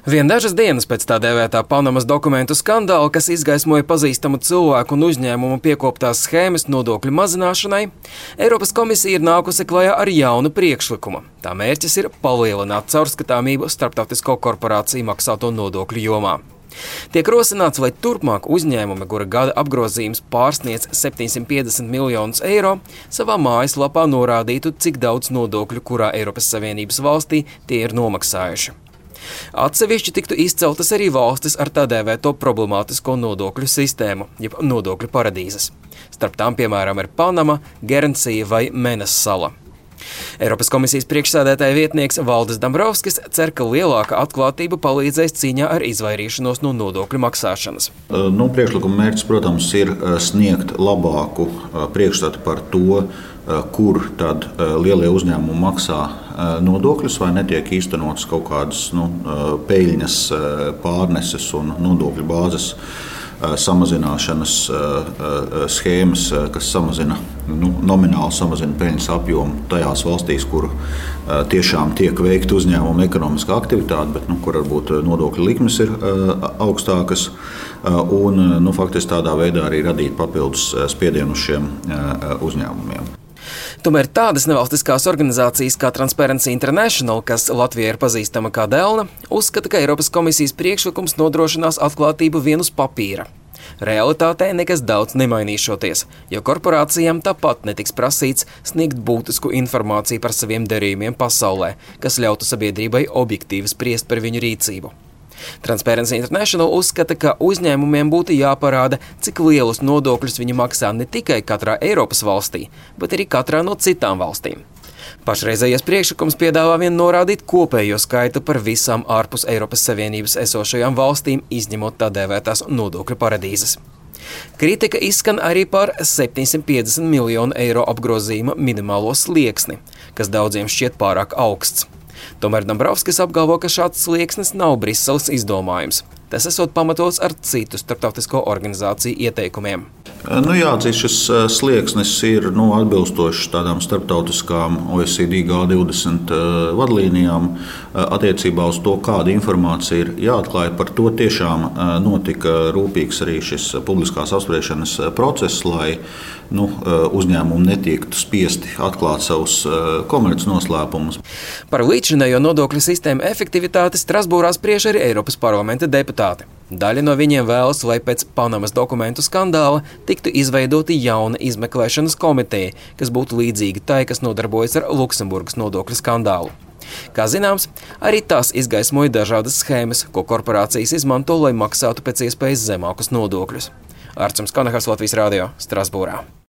Vien dažas dienas pēc tā dēvētā Panamas dokumentu skandāla, kas izgaismoja pazīstamu cilvēku un uzņēmumu piekoptās schēmas nodokļu mazināšanai, Eiropas komisija ir nākusi klajā ar jaunu priekšlikumu. Tā mērķis ir palielināt caurskatāmību starptautisko korporāciju maksāto nodokļu jomā. Tiek rosināts, lai turpmāk uzņēmumi, kura gada apgrozījums pārsniedz 750 miljonus eiro, savā mājaslapā norādītu, cik daudz nodokļu kurā Eiropas Savienības valstī tie ir nomaksājuši. Atsevišķi tiktu izceltas arī valstis ar tā dēvēto problemātisko nodokļu sistēmu, jeb nodokļu paradīzes. Starp tām, piemēram, ir Panama, Guernsey vai Menas sala. Eiropas komisijas priekšsēdētāja vietnieks Valdis Dombrovskis cer, ka lielāka atklātība palīdzēs cīņā ar izvairīšanos no nodokļu maksāšanas. Priekšlikuma mērķis, protams, ir sniegt labāku priekšstatu par to, kur tad lielie uzņēmumi maksā nodokļus vai netiek īstenotas kaut kādas peļņas pārneses un nodokļu bāzes samazināšanas schēmas, kas nomināli samazina peļņas apjomu tajās valstīs, kur tiešām tiek veikta uzņēmuma ekonomiskā aktivitāte, bet kur varbūt nodokļu likmes ir augstākas un faktiski tādā veidā arī radīt papildus spiedienu uz šiem uzņēmumiem. Tomēr tādas nevalstiskās organizācijas kā Transparency International, kas Latvijā ir pazīstama kā Delna, uzskata, ka Eiropas komisijas priekšlikums nodrošinās atklātību vien uz papīra. Realitātē nekas daudz nemainīšoties, jo korporācijām tāpat netiks prasīts sniegt būtisku informāciju par saviem darījumiem pasaulē, kas ļautu sabiedrībai objektīvi spriest par viņu rīcību. Transparency International uzskata, ka uzņēmumiem būtu jāparāda, cik lielus nodokļus viņi maksā ne tikai katrā Eiropas valstī, bet arī katrā no citām valstīm. Pašreizējais priekšlikums piedāvā vien norādīt kopējo skaitu par visām ārpus Eiropas Savienības esošajām valstīm, izņemot tā dēvētās nodokļu paradīzes. Kritika izskan arī par 750 miljonu eiro apgrozījuma minimālo slieksni, kas daudziem šķiet pārāk augsts. Tomēr Dombrovskis apgalvo, ka šāds slieksnis nav Briseles izdomājums. Tas esot pamatots ar citu starptautisko organizāciju ieteikumiem. Jāatzīst, šis slieksnis ir atbilstošs tādām starptautiskām OECD G20 vadlīnijām attiecībā uz to, kāda informācija ir jāatklāj. Par to tiešām notika rūpīgs arī šis publiskās apspriešanas process, lai uzņēmumi netiktu spiesti atklāt savus komercnoslēpumus. Par līdzinējo nodokļu sistēmu efektivitāti Strasbūrā spriež arī Eiropas parlamenta deputāti. Daļa no viņiem vēlas, lai pēc Panamas dokumentu skandāla tiktu izveidota jauna izmeklēšanas komiteja, kas būtu līdzīga tai, kas nodarbojas ar Luksemburgas nodokļu skandālu. Kā zināms, arī tās izgaismoja dažādas schēmas, ko korporācijas izmanto, lai maksātu pēc iespējas zemākus nodokļus. Arcums Kanahas, Latvijas radio, Strasbūrā.